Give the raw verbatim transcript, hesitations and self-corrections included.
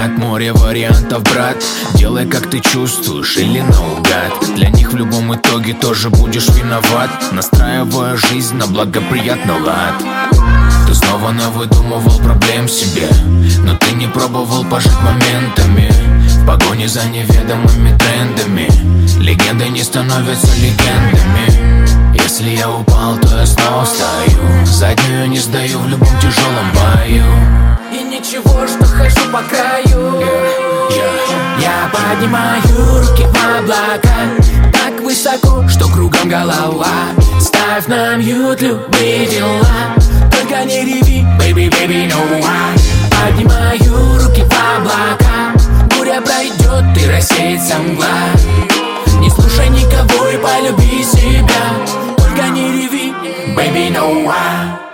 как море вариантов, брат. Делай, как ты чувствуешь, или наугад. Для них в любом итоге тоже будешь виноват, настраивая жизнь на благоприятный лад. Ты снова навыдумывал проблем себе, но ты не пробовал пожить моментами. В погоне за неведомыми трендами легенды не становятся легендами. Если я упал, то я снова встаю, заднюю не сдаю в любом тяжелом бою. И ничего, что хожу по краю, yeah, yeah. Я поднимаю руки в облака, так высоко, что кругом голова. Ставь на мьют любые дела, только не реви, baby, baby, no why. Поднимаю руки в облака, буря пройдет и рассеется мгла. Не слушай никого и полюби себя, только не реви, baby, no why.